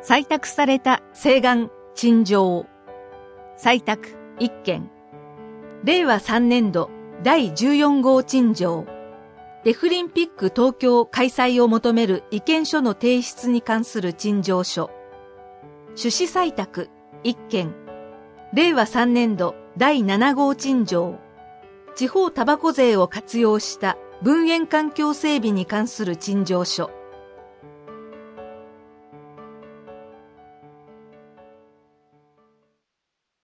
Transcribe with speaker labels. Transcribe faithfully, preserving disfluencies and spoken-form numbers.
Speaker 1: 採択された請願陳情。採択いっけん。れいわさんねんどだいじゅうよんごう陳情。デフリンピック東京開催を求める意見書の提出に関する陳情書。趣旨採択いっけん。れいわさんねんどだいななごう陳情。地方たばこ税を活用した分煙環境整備に関する陳情書。